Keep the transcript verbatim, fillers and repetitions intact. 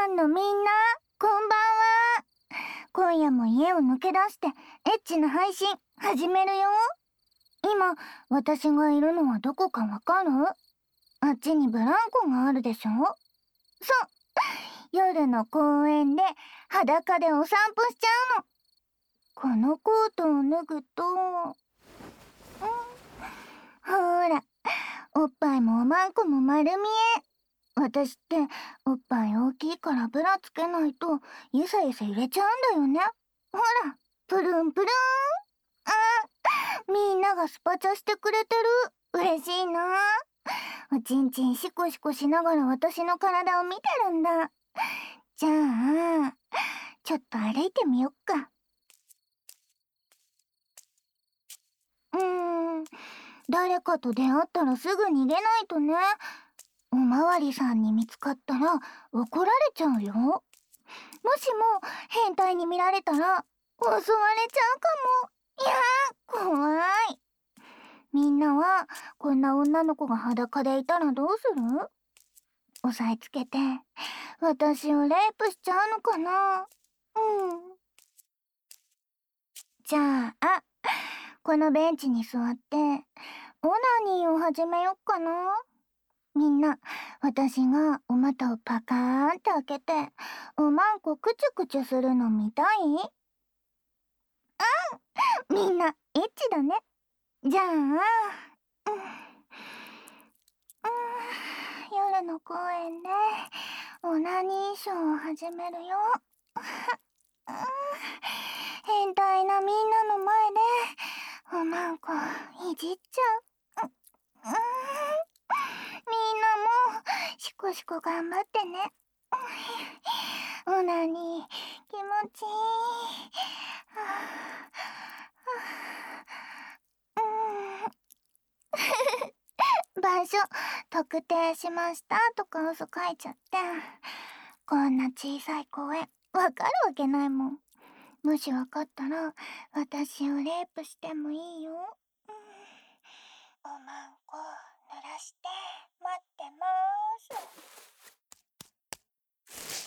んのみんな、こんばんは。今夜も家を抜け出してエッチな配信始めるよ。今、私がいるのはどこかわかる？あっちにブランコがあるでしょ？そう、夜の公園で裸でお散歩しちゃうの。このコートを脱ぐと、んほら、おっぱいもおまんこも丸見え。私っておっぱい大きいからブラつけないとゆさゆさ揺れちゃうんだよね。ほら、プルンプルン。あ、みんながスパチャしてくれてる。嬉しいな。おちんちんシコシコしながら私の体を見てるんだ。じゃあちょっと歩いてみよっか。うーん誰かと出会ったらすぐ逃げないとね。おまわりさんに見つかったら怒られちゃうよ。もしも変態に見られたら襲われちゃうかも。いやー、怖い。みんなはこんな女の子が裸でいたらどうする？押さえつけて私をレイプしちゃうのかな。うん。じゃあこのベンチに座ってオナニーを始めよっかな。みんな、私がお股をパカーンって開けておまんこクチュクチュするの見たい？うん、みんなエッチだね。じゃあ、うん、うん、夜の公園でオナニーショーを始めるよ。変態なみんなの前でおまんこいじっちゃう。うん、みんなもシコシコ頑張ってね。オナニー気持ちいい。うん、場所特定しましたとか嘘書いちゃって。こんな小さい公園わかるわけないもん。もしわかったら私をレイプしてもいいよ。うん、おまんこ濡らして待ってまーす。